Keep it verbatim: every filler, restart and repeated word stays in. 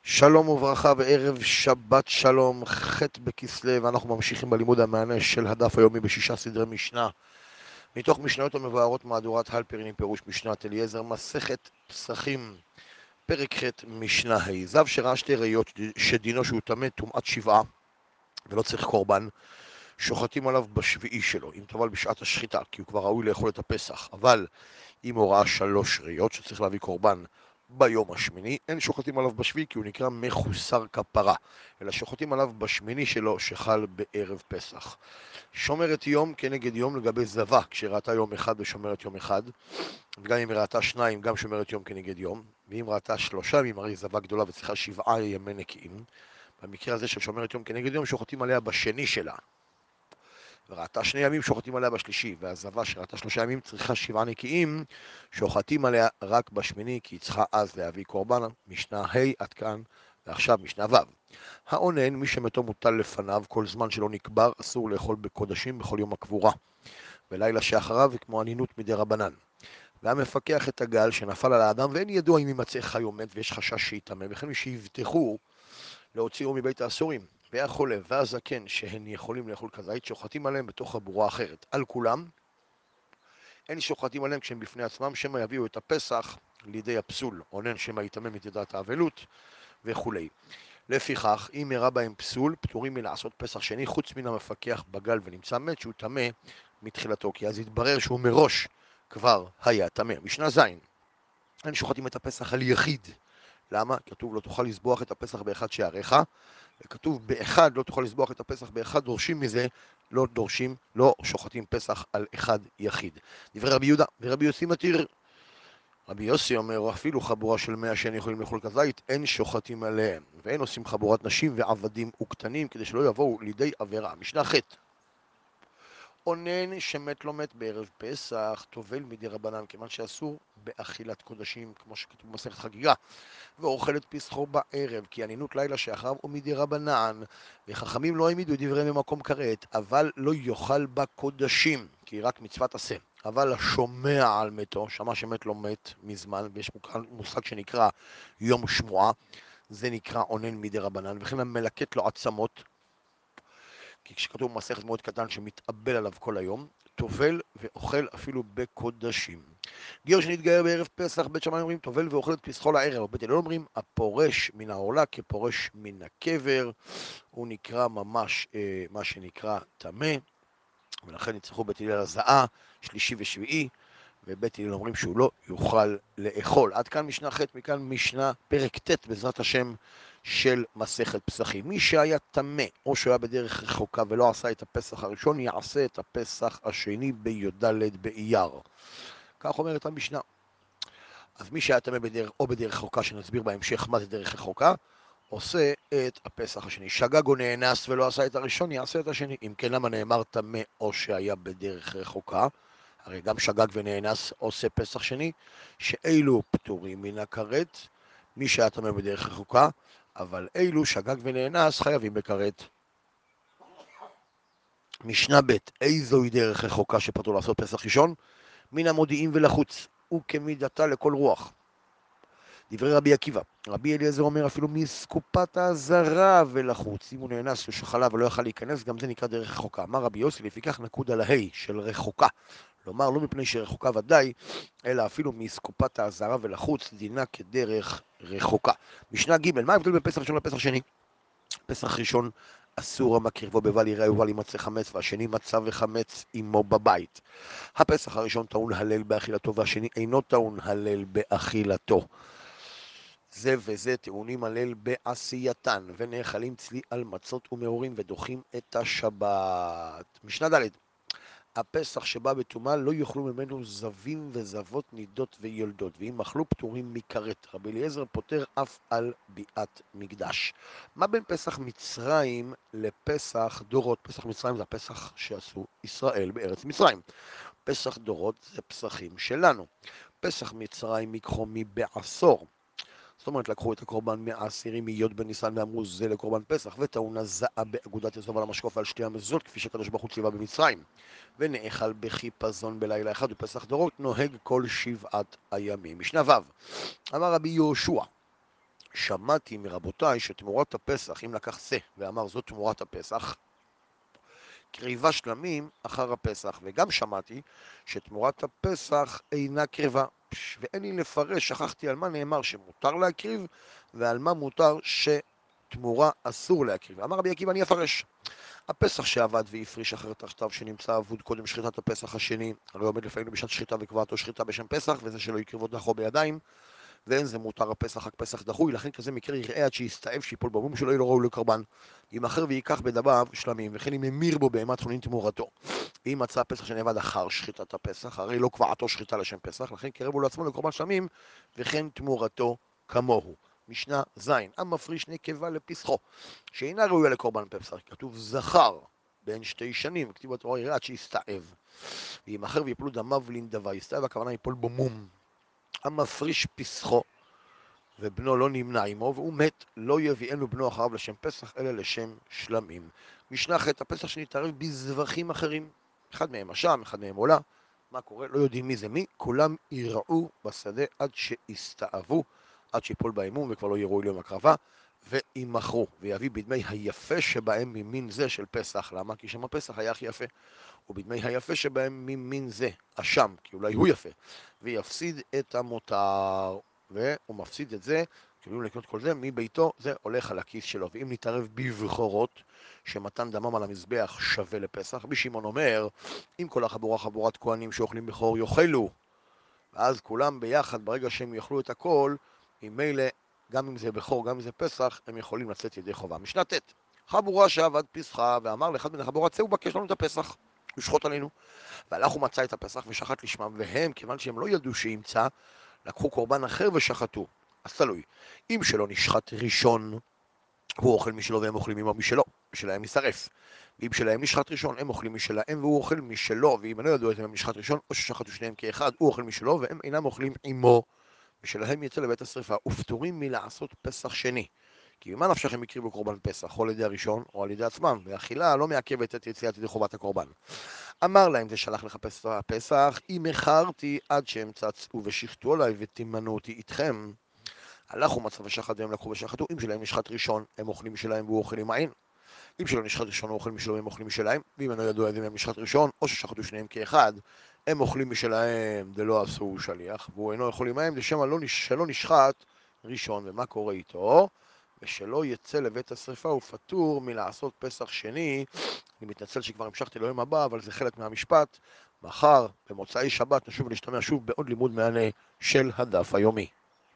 שלום וברכה וערב שבת שלום, ח' בכסלו, ואנחנו ממשיכים בלימוד המענה של הדף היומי בשישה סדרי משנה מתוך משניות המבוארות מהדורת הלפרין עם פירוש משנת אליעזר, מסכת פסחים, פרק ח' משנה ה'. זב שראה שתי ראיות שדינו שהוא טמא טומאת שבעה ולא צריך קורבן, שוחטים עליו בשביעי שלו, אם טבל בשעת השחיטה, כי הוא כבר ראוי לאכול את הפסח. אבל אם הוא ראה שלוש ראיות שצריך להביא קורבן ביום השמיני, אין שוחטים עליו בשביעי כי הוא נקרא מחוסר כפרה, אלא שוחטים עליו בשמיני שלו שחל בערב פסח. שומרת יום כנגד יום לגבי זבה, כשראתה יום אחד ושומרת יום אחד, וגם אם ראתה שניים גם שומרת יום כנגד יום, ואם ראתה שלושה ימים, הרי זבה גדולה וצריכה שבעה ימי נקיים. במקרה הזה של שומרת יום כנגד יום שוחטים עליה בשני שלה, וראתה שני ימים שוחטים עליה בשלישי, והזבה שראתה שלושה ימים צריכה שבעה נקיים, שוחטים עליה רק בשמיני, כי היא צריכה אז להביא קורבן. משנה ה' עד כאן, ועכשיו משנה ו'. האונן, מי שמתו מוטל לפניו, כל זמן שלא נקבר, אסור לאכול בקודשים בכל יום הקבורה, ולילה שאחריו כמו אנינות מדי רבנן. והמפקח את הגל שנפל על האדם, ואין ידוע אם יימצא חי או מת ויש חשש שיטמא, וכן מי שיבטחו להוציאו מבית האסורים, והחולה והזקן שהן יכולים לאכול כזית, שוחטים עליהם בתוך חבורה אחרת. על כולם אין שוחטים עליהם כשהם בפני עצמם, שמא יביאו את הפסח לידי הפסול, אונן שמא יטמא מתידת האבלות וכו'. לפיכך, אם יראה בהם פסול, פטורים מלעשות פסח שני, חוץ מן המפקח בגל ונמצא מת שהוא טמא מתחילתו, כי אז יתברר שהוא מראש כבר היה טמא. משנה ז'. אין שוחטים את הפסח על יחיד. למה? כתוב לא תוכל לזבוח את הפסח באחד שעריך, וכתוב באחד לא תוכל לזבוח את הפסח באחד, דורשים מזה, לא דורשים, לא שוחטים פסח על אחד יחיד. דברי רבי יהודה ורבי יוסי מתיר. רבי יוסי אומר, אפילו חבורה של מאה שאין יכולים לאכול כזית, אין שוחטים עליהם, ואין עושים חבורת נשים ועבדים וקטנים, כדי שלא יבואו לידי עבירה. משנה ח'. אונן שמת לא מת בערב פסח, טובל מדי רבנן, כיוון שאסור באכילת קודשים, כמו שכתוב במסכת חגיגה, ואוכל את פסחו בערב, כי ענינות לילה שאחריו הוא מדי רבנן, וחכמים לא העמידו את דבריהם במקום כרת, אבל לא יאכל בקודשים, כי רק מצוות עשה. אבל השומע על מתו, שמע שמת לא מת מזמן, ויש מושג שנקרא יום שמועה, זה נקרא אונן מדי רבנן, וכן המלקט לו עצמות, כי כשכתוב מסכת מאוד קטן שמתאבל עליו כל היום, טובל ואוכל אפילו בקודשים. גר שנתגייר בערב פסח, בית שמאי אומרים טובל ואוכל את פסחו לערב, בית הלל אומרים הפורש מן העולה כפורש מן הקבר, הוא נקרא ממש אה, מה שנקרא טמא, ולכן יצטרכו בית הלל הזעה, שלישי ושביעי, ובית הלל אומרים שהוא לא יוכל לאכול. עד כאן משנה ח', מכאן משנה פרק ט' בעזרת השם של מסכת פסחים. מי שהיה טמא או שהיה בדרך רחוקה ולא עשה את הפסח הראשון, יעשה את הפסח השני בי"ד באייר. כך אומרת המשנה. אז מי שהיה טמא בדרך או בדרך רחוקה, שנסביר בהמשך מה זה דרך רחוקה, עושה את הפסח השני. שגג או נאנס ולא עשה את הראשון, יעשה את השני. אם כן, למה נאמר טמא או שהיה בדרך רחוקה? הרי גם שגג ונאנס עושה פסח שני, שאילו פטורים מן הכרת, מי שהיה טמא בדרך רחוקה, אבל אילו שגג ונאנס חייבים בכרת. משנה ב'. איזוהי דרך רחוקה שפטור לעשות פסח ראשון? מן המודיעים ולחוץ, וכמידתה לכל רוח. דברי רבי עקיבא, רבי אליעזר אומר אפילו מסקופת הזרה ולחוץ, אם הוא נאנס לשחלה ולא יכל להיכנס, גם זה נקרא דרך רחוקה. אמר רבי יוסי, לפיכך נקוד על ההי של רחוקה, כלומר לא מפני שרחוקה ודאי, אלא אפילו מסקופת הזרה ולחוץ, דינה כדרך רחוקה. משנה ג'. מה ההבדל בין פסח ראשון לפסח שני? פסח ראשון אסור המקריבו בבל יראה ובל ימצא חמץ, והשני מצא וחמץ עמו בבית. הפסח הראשון טעון הלל באכילתו, והשני אינו טעון הלל באכילתו. זה וזה טעונים הלל בעשייתן, ונאכלים צלי על מצות ומאורים ודוחים את השבת. משנה ד'. הפסח שבא בטומאה לא יאכלו ממנו זבים וזבות נידות וילדות, ואם אכלו פטורים מכרת. רבי אליעזר פוטר אף על ביאת מקדש. מה בין פסח מצרים לפסח דורות? פסח מצרים זה הפסח שעשו ישראל בארץ מצרים. פסח דורות זה פסחים שלנו. פסח מצרים ייקחו מבעשור. זאת אומרת, לקחו את הקורבן מהעשירי מיוד בניסן ואמרו זה לקורבן פסח, וטעון הזעה באגודת יסוד על המשקוף על שתי המזוזות, כפי שקדוש ברוך הוא ציווה במצרים. ונאכל בחיפזון בלילה אחד, ופסח דורות נוהג כל שבעת הימים. משנה ו'. אמר רבי יהושע, שמעתי מרבותיי שתמורת הפסח, אם לקח זה ואמר זאת תמורת הפסח, קריבה שלמים אחר הפסח, וגם שמעתי שתמורת הפסח אינה קריבה, ואין לי לפרש, שכחתי על מה נאמר שמותר להקריב ועל מה מותר שתמורה אסור להקריב. אמר רבי עקיבא, אני אפרש. הפסח שעבד והפריש אחר תחתיו שנמצא אבוד קודם שחיטת הפסח השני, הרי עומד לפעמים בשעת שחיטה וקבעתו שחיטה בשם פסח, וזה שלא יקריבו דחו בידיים, ואין זה מותר הפסח, רק פסח דחוי, לכן כזה מקרה יראה עד שיסתאב שיפול במום שלא יהיה לו ראוי לקרבן. אם אחר ויקח בדביו שלמים, וכן אם המיר בו בהמת חולין תמורתו. ואם מצא הפסח שנאבד אחר שחיטת הפסח, הרי לא קבעתו שחיטה לשם פסח, לכן קרבו לעצמו לקרבן שלמים, וכן תמורתו כמוהו. משנה ז' עם מפריש נקבה לפסחו, שאינה ראויה לקרבן פסח, כתוב זכר בין שתי שנים, כתיב בתורה יראה עד שיסתאב. ואם אחר ויפלו דמיו לנדבה, יסתאב הכוונה יפול בו מום. המפריש פסחו ובנו לא נמנע עמו, והוא מת, לא יביאנו בנו אחריו לשם פסח, אלא לשם שלמים. משנה ח' הפסח שנתערב בזבחים אחרים, אחד מהם אשם, אחד מהם עולה. מה קורה? לא יודעים מי זה מי, כולם יראו בשדה עד שיסתאבו, עד שיפול באימום וכבר לא יראו ליום הקרבה, וימכרו, ויביא בדמי היפה שבהם ממין זה של פסח. למה? כי שם הפסח היה הכי יפה. ובדמי היפה שבהם ממין זה, אשם, כי אולי הוא יפה, ויפסיד את המותר. והוא מפסיד את זה, כאילו לקנות כל זה, מביתו זה הולך על הכיס שלו. ואם נתערב בבחורות, שמתן דמם על המזבח שווה לפסח, רבי שמעון אומר, אם כל החבורה חבורת כהנים שאוכלים בכור יאכלו, ואז כולם ביחד, ברגע שהם יאכלו את הכל, עם מילא, גם אם זה בכור, גם אם זה פסח, הם יכולים לצאת ידי חובה. משנה ט' חבורה שעבד פסחה ואמר לאחד מן החבורה, צא ובקש לנו את הפסח, לשחוט עלינו. והלך ומצא את הפסח ושחט לשמם, והם, כיוון שהם לא ידעו שימצא, לקחו קורבן אחר ושחטו. אז תלוי. אם שלא נשחט ראשון, הוא אוכל משלו והם אוכלים עמו משלו, משלהם נשרף. ואם שלהם נשחט ראשון, הם אוכלים משלהם והוא אוכל משלו, ואם לא ידעו את הם נשחט ראשון, או ששחטו שניהם כאחד, הוא אוכל משלו והם אינם אוכלים עמו, משלהם יצא לבית השרפה, ופטורים מלעשות פסח שני. כי ממה נפשך הם הקריבו קורבן פסח, או על ידי הראשון, או על ידי עצמם, והאכילה לא מעכבת את יציאת ידי חובת הקורבן. אמר להם, זה שלח לחפש הפסח, אם מכרתי עד שהם צצו ושחטו עליי ותימנו אותי איתכם. הלכו מצא ושחט והם לקחו ושחטו, אם שלהם נשחט ראשון, הם אוכלים משלהם והוא אוכל עם העין. אם שלא נשחט ראשון, הוא אוכל משלו והם אוכלים משלהם. ואם אינו ידוע איזה מהם נשחט ראשון, או ששחטו שניהם כאחד, הם אוכלים משלהם, דלא עשו שליח, והוא אינו יכול עמהם, לשם שלא נשחט ראשון. ומה קורה איתו? ושלא יצא לבית השרפה, הוא פטור מלעשות פסח שני. אני מתנצל שכבר המשכתי ליום הבא, אבל זה חלק מהמשפט. מחר, במוצאי שבת, נשוב ונשתמע שוב בעוד לימוד מענה של הדף היומי.